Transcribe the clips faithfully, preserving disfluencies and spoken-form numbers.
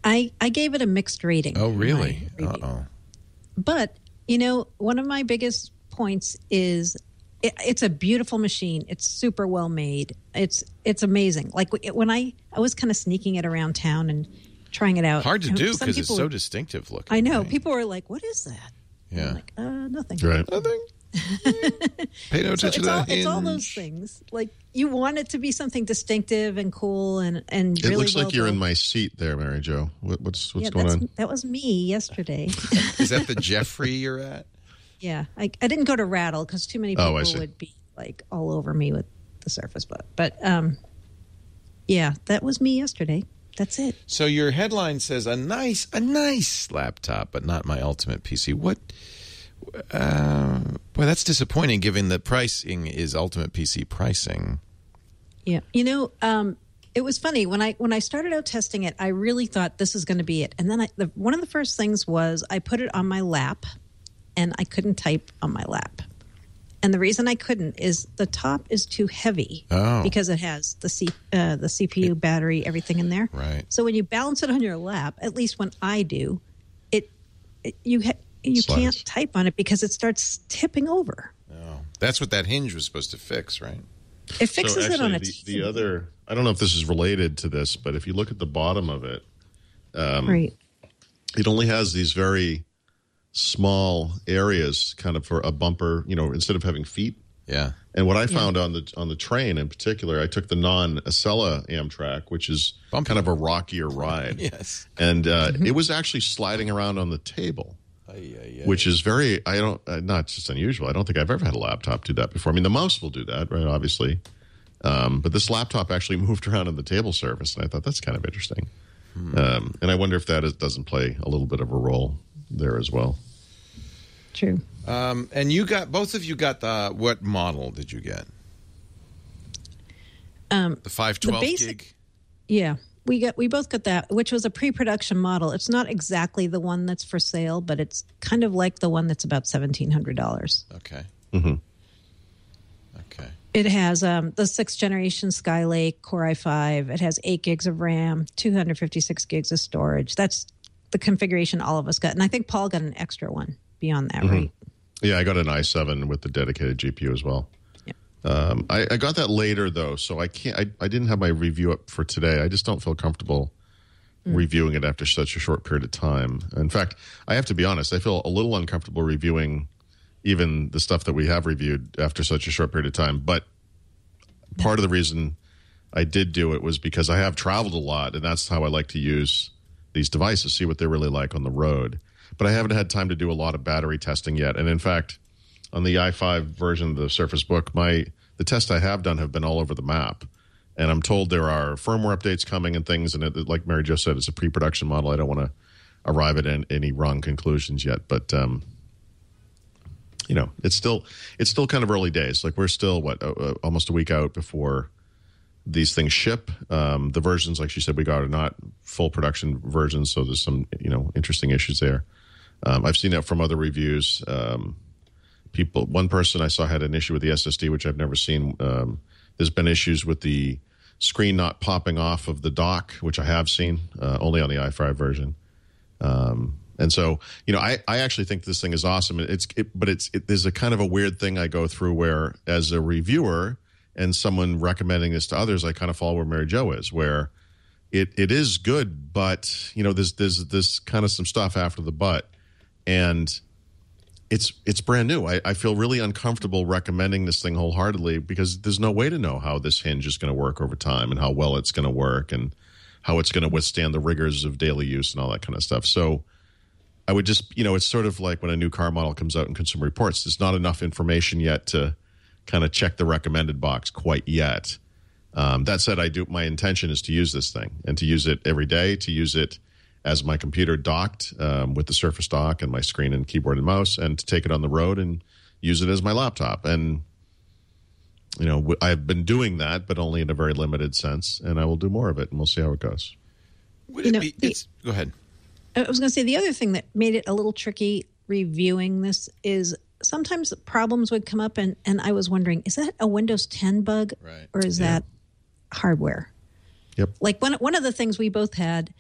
I, I gave it a mixed rating. Oh, really? Uh-oh. But, you know, one of my biggest points is it, it's a beautiful machine. It's super well made. It's it's amazing. Like when I, I was kind of sneaking it around town and trying it out. Hard to do Some because it's people so were- distinctive looking. I know. right? People were like, what is that? And Yeah. I'm like, uh, nothing. Right. Nothing. Pay no So attention it's to all, that it's all hinge. those things. Like you want it to be something distinctive and cool and, and It really looks like well you're in built. my seat there, Mary Jo. What, what's what's yeah, going that's, on? That was me yesterday. Is that the Jeffrey you're at? Yeah, I, I didn't go to Rattle because too many Oh, people I see. would be like all over me with the Surface Book. But um, yeah, that was me yesterday. That's it. So your headline says a nice, a nice laptop, but not my ultimate P C. What? Uh, boy, that's disappointing. Given that pricing is ultimate P C pricing. Yeah, you know, um, it was funny when I when I started out testing it. I really thought this is going to be it, and then I, the, one of the first things was I put it on my lap, and I couldn't type on my lap. And the reason I couldn't is the top is too heavy Oh. because it has the C, uh, the C P U, battery, everything in there. Right. So when you balance it on your lap, at least when I do, it, it you ha- you Slides. can't type on it because it starts tipping over. Oh, that's what that hinge was supposed to fix, right? It fixes so it on actually, a the, the other, I don't know if this is related to this, but if you look at the bottom of it, um, right. it only has these very small areas kind of for a bumper, you know, instead of having feet. Yeah. And what I found on the on the train in particular, I took the non-Acela Amtrak, which is Bumpy. kind of a rockier ride. Yes. And uh, it was actually sliding around on the table, Ay, ay, ay. which is very, I don't, uh, not just unusual. I don't think I've ever had a laptop do that before. I mean, the mouse will do that, right, obviously. Um, but this laptop actually moved around on the table surface, and I thought that's kind of interesting. Hmm. Um, and I wonder if that is, doesn't play a little bit of a role there as well. True. Um, and you got both of you got the what model did you get? Um, The five twelve the basic- gig. Yeah, we got we both got that, which was a pre-production model. It's not exactly the one that's for sale, but it's kind of like the one that's about seventeen hundred dollars. Okay. Mm-hmm. Okay. It has um, the sixth generation Skylake Core i five. It has eight gigs of RAM, two hundred fifty-six gigs of storage. That's the configuration all of us got, and I think Paul got an extra one beyond that, Mm-hmm. right? Yeah, I got an i seven with the dedicated G P U as well. Yeah. Um, I, I got that later though, so I can't. I, I didn't have my review up for today. I just don't feel comfortable Mm. reviewing it after such a short period of time. In fact, I have to be honest. I feel a little uncomfortable reviewing even the stuff that we have reviewed after such a short period of time. But part of the reason I did do it was because I have traveled a lot, and that's how I like to use these devices, see what they're really like on the road. But I haven't had time to do a lot of battery testing yet. And in fact, on the i five version of the Surface Book, my the tests I have done have been all over the map. And I'm told there are firmware updates coming and things. And it, like Mary Jo said, it's a pre-production model. I don't want to arrive at any, any wrong conclusions yet. But, um, you know, it's still it's still kind of early days. Like we're still, what, uh, almost a week out before these things ship. Um, the versions, like she said, we got are not full production versions. So there's some, you know, interesting issues there. Um, I've seen that from other reviews. Um, people, one person I saw had an issue with the S S D, which I've never seen. Um, there's been issues with the screen not popping off of the dock, which I have seen uh, only on the i five version. Um, and so, you know, I, I actually think this thing is awesome. It's, it, but it's, it, there's a kind of a weird thing I go through where, as a reviewer and someone recommending this to others, I kind of follow where Mary Jo is, where it, it is good, but you know, there's there's this kind of some stuff after the but, and it's it's brand new. I, I feel really uncomfortable recommending this thing wholeheartedly because there's no way to know how this hinge is going to work over time and how well it's going to work and how it's going to withstand the rigors of daily use and all that kind of stuff. So I would just, you know, it's sort of like when a new car model comes out in Consumer Reports, there's not enough information yet to kind of check the recommended box quite yet. Um, that said, I do. My intention is to use this thing and to use it every day, to use it as my computer docked um, with the Surface Dock and my screen and keyboard and mouse, and to take it on the road and use it as my laptop. And, you know, w- I've been doing that, but only in a very limited sense, and I will do more of it, and we'll see how it goes. Would You it know, be? the- It's, go ahead. I was going to say the other thing that made it a little tricky reviewing this is sometimes problems would come up, and, and I was wondering, is that a Windows ten bug Right. or is Yeah. that hardware? Yep. Like one one of the things we both had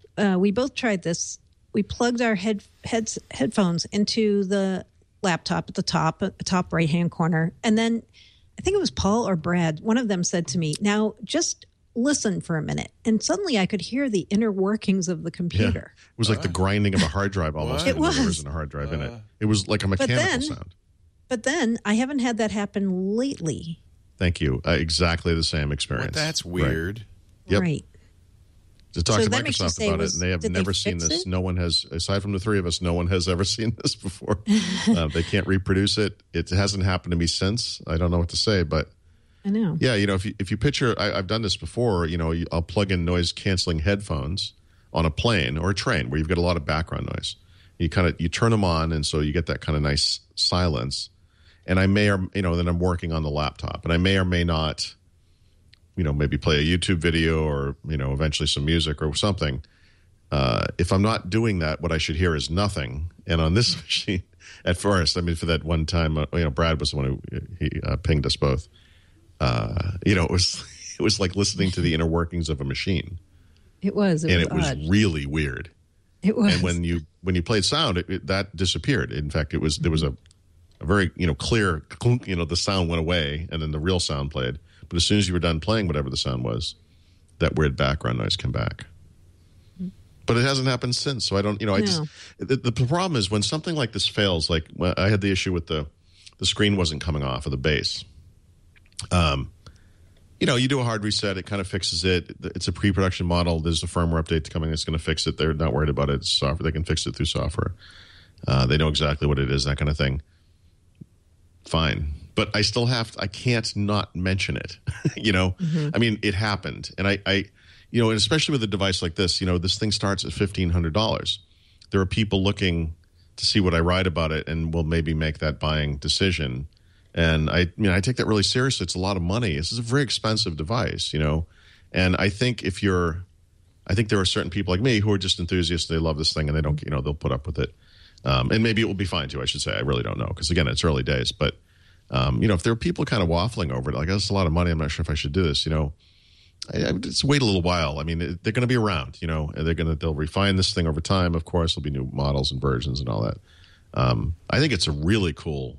uh, we both tried this. We plugged our head heads headphones into the laptop at the top, at the top right hand corner, and then I think it was Paul or Brad. One of them said to me, "Now just listen for a minute," and suddenly I could hear the inner workings of the computer. Yeah. It was like the grinding of a hard drive almost. It was. There wasn't a hard drive uh, in it. It was like a mechanical but then, sound. But then I haven't had that happen lately. Thank you. Uh, exactly the same experience. Well, that's weird. Right. Yep. Right. To talk so to Microsoft about was, it, and they have never they seen this. It? No one has, aside from the three of us, no one has ever seen this before. uh, they can't reproduce it. It hasn't happened to me since. I don't know what to say, but I know. Yeah, you know, if you if you picture, I, I've done this before. You know, you, I'll plug in noise canceling headphones on a plane or a train where you've got a lot of background noise. You kind of you turn them on, and so you get that kind of nice silence. And I may or you know, then I'm working on the laptop, and I may or may not, you know, maybe play a YouTube video or, you know, eventually some music or something. Uh, if I'm not doing that, what I should hear is nothing. And on this machine, at first, I mean, for that one time, uh, you know, Brad was the one who he uh, pinged us both. Uh, you know, it was it was like listening to the inner workings of a machine. It was, it and was it was odd. really weird. It was. And when you when you played sound, it, it, that disappeared. In fact, it was there was a, a very you know clear clunk. You know, the sound went away, and then the real sound played. But as soon as you were done playing whatever the sound was, that weird background noise came back. But it hasn't happened since. So I don't, you know, I no. just, the, the problem is when something like this fails, like well, I had the issue with the, the screen wasn't coming off of the base. Um, you know, you do a hard reset, it kind of fixes it. It's a pre-production model. There's a firmware update coming that's going to fix it. They're not worried about it. It's software. They can fix it through software. Uh, they know exactly what it is, that kind of thing. Fine. But I still have to, I can't not mention it. you know, mm-hmm. I mean, it happened. And I, I, you know, and especially with a device like this, you know, this thing starts at fifteen hundred dollars. There are people looking to see what I write about it and will maybe make that buying decision. And I, I mean, I take that really seriously. It's a lot of money. This is a very expensive device, you know. And I think if you're, I think there are certain people like me who are just enthusiasts. They love this thing and they don't, you know, they'll put up with it. Um, and maybe it will be fine too, I should say. I really don't know. Because again, it's early days. But, um, you know, if there are people kind of waffling over it, like, that's a lot of money, I'm not sure if I should do this, you know. I, I would just wait a little while. I mean, they're going to be around, you know, and they're going to, they'll refine this thing over time. Of course, there'll be new models and versions and all that. Um, I think it's a really cool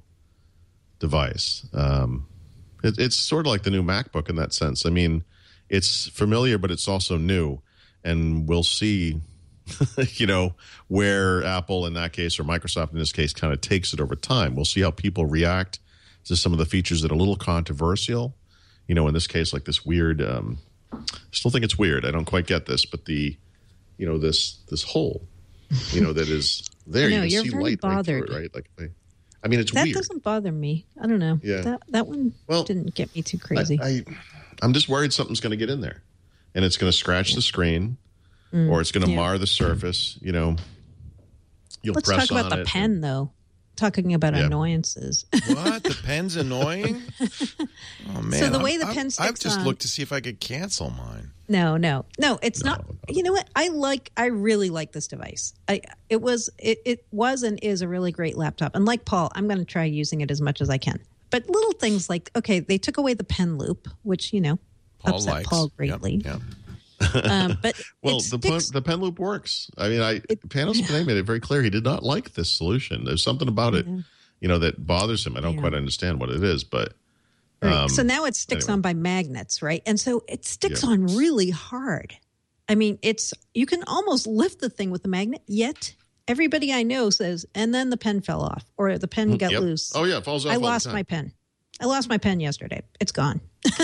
device. Um, it, it's sort of like the new MacBook in that sense. I mean, it's familiar, but it's also new, and we'll see, you know, where Apple in that case or Microsoft in this case kind of takes it over time. We'll see how people react to some of the features that are a little controversial. You know, in this case, like this weird. Um, I still think it's weird. I don't quite get this, but the, you know, this this hole, you know, that is there. No, you you're can see very light right through bothered. it, right? Like, I, I mean, it's that weird. doesn't bother me. I don't know. Yeah. That that one well, didn't get me too crazy. I, I, I'm just worried something's going to get in there, and it's going to scratch the screen, mm, or it's going to yeah. mar the surface. You know, you'll Let's press talk about on the it pen, and, though. Talking about yeah. annoyances. What? The pen's annoying? Oh, man. So the way I'm, the pen I'm, sticks I've just on, looked to see if I could cancel mine. No, no, no. It's no, not. No. You know what? I like. I really like this device. I. It was. It. It was and is a really great laptop. And like Paul, I'm going to try using it as much as I can. But little things like, okay, they took away the pen loop, which you know Paul upset likes. Paul greatly. Yep, yep. Um, but well, it the pen, sticks, the pen loop works. I mean, I it, Panos Panay made it very clear he did not like this solution. There's something about it, yeah. you know, that bothers him. I don't yeah. quite understand what it is, but right. um, so now it sticks anyway. on by magnets, right? And so it sticks yeah. on really hard. I mean, it's you can almost lift the thing with the magnet. Yet everybody I know says, and then the pen fell off, or the pen got yep. loose. Oh yeah, it falls off. I all lost the time. my pen. I lost my pen yesterday. It's gone.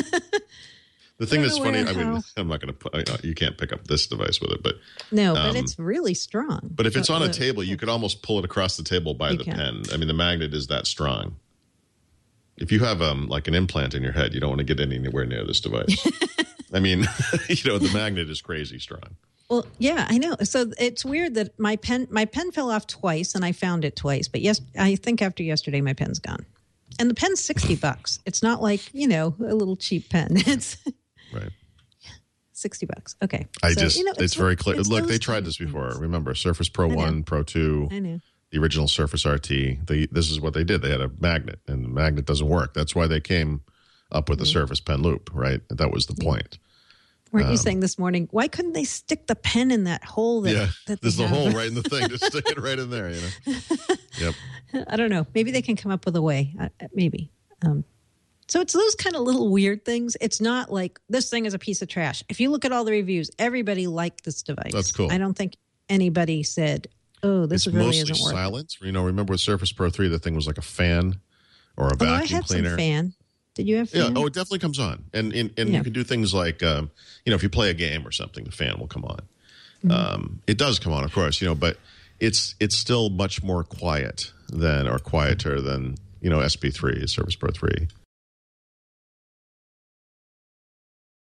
The thing that's funny, where, I mean, how. I'm not going to put, you can't pick up this device with it, but No, um, but it's really strong. But if it's The- on a the- table, you could almost pull it across the table by You the can. pen. I mean, the magnet is that strong. If you have um like an implant in your head, you don't want to get anywhere near this device. I mean, you know, the magnet is crazy strong. Well, yeah, I know. So it's weird that my pen my pen fell off twice, and I found it twice. But yes, I think after yesterday, my pen's gone. And the pen's sixty bucks. It's not like, you know, a little cheap pen. It's Right. sixty bucks. Okay. I So, just, you know, it's, very clear. it's Look, those they tried kind this of before. things. Remember, Surface Pro I know. one, Pro two, I know. the original Surface R T. They, this is what they did. They had a magnet, and the magnet doesn't work. That's why they came up with the Mm-hmm. Surface Pen Loop, right? That was the point. Weren't you saying this morning, why couldn't they stick the pen in that hole? That, yeah, that there's the have? hole right in the thing. Just stick it right in there, you know? Yep. I don't know. Maybe they can come up with a way. Uh, maybe. Um, so it's those kind of little weird things. It's not like this thing is a piece of trash. If you look at all the reviews, everybody liked this device. That's cool. I don't think anybody said, oh, this It's really mostly isn't worth it. silent. You know, remember with Surface Pro three, the thing was like a fan or a Although I vacuum had cleaner. some fan. Did you have fan? Yeah. Oh, it definitely comes on, and and, and Yeah. you can do things like, um, you know, if you play a game or something, the fan will come on. Mm-hmm. Um, it does come on, of course, you know, but it's it's still much more quiet than or quieter than you know S P three, Surface Pro three.